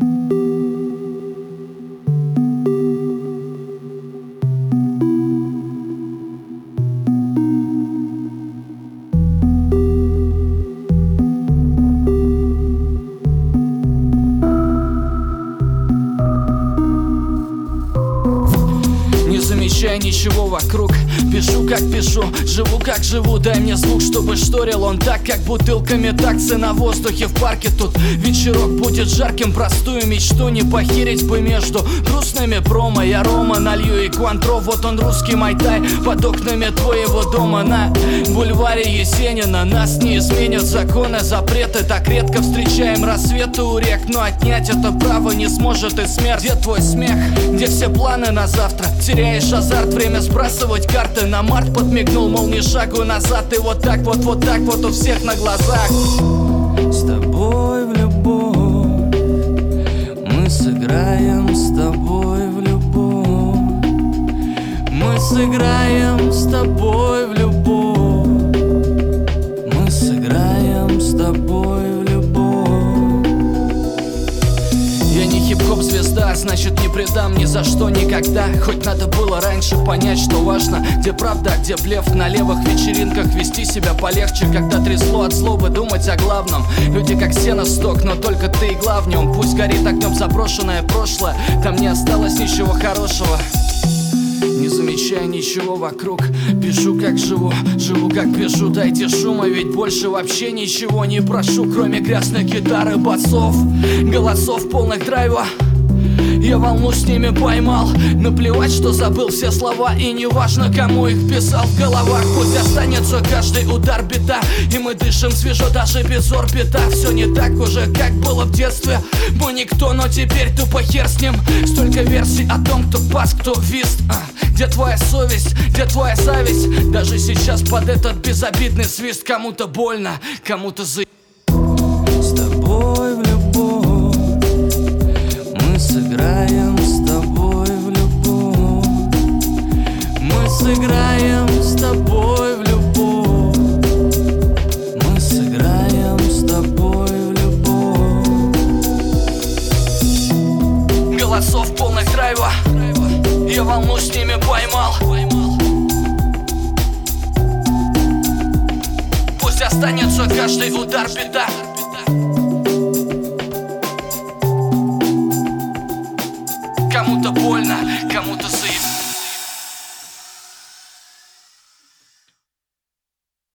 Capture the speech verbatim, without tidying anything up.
замечая ничего вокруг. Пишу как пишу, живу как живу. Дай мне звук, чтобы шторил он так, как бутылками таксы на воздухе в парке. Тут вечерок будет жарким, простую мечту не похерить бы между грустными промо. Я Рома налью и Квантро, вот он русский майтай под окнами твоего дома на бульваре Есенина. Нас не изменят законы, запреты. Так редко встречаем рассветы у рек, но отнять это право не сможет и смерть. Где твой смех? Где все планы на завтра? Теряешь азарт, время сбрасывать карты на март. Подмигнул, мол, не шагу назад. И вот так вот, вот так вот у всех на глазах. С тобой в любовь мы сыграем, с тобой в любовь мы сыграем, с тобой в любовь мы сыграем, с тобой в любовь. Я не хип-хоп звезда, значит не предам ни за что никогда. Хоть надо было раньше понять, что важно, где правда, где блеф. На левых вечеринках вести себя полегче, когда трясло от злобы думать о главном. Люди как сено сток, но только ты и глав в нем. Пусть горит огнем заброшенное прошлое, там не осталось ничего хорошего. Не замечая ничего вокруг, пишу как живу, живу как пишу. Дайте шума, ведь больше вообще ничего не прошу, кроме грязной гитары, басов, голосов полных драйва. Я волну с ними поймал. Наплевать, что забыл все слова, и не важно, кому их писал в головах. Пусть останется каждый удар бита, и мы дышим свежо даже без орбита. Все не так уже, как было в детстве. Мы никто, но теперь тупо хер с ним. Столько версий о том, кто пас, кто вист. а, Где твоя совесть, где твоя зависть? Даже сейчас под этот безобидный свист кому-то больно, кому-то за... С тобой в любовь мы сыграем, с тобой в любовь мы сыграем, с тобой в любовь мы сыграем, с тобой в любовь. Голосов полных драйва, я волну с ними поймал. Пусть останется каждый удар бита. Кому-то больно, кому-то заебало.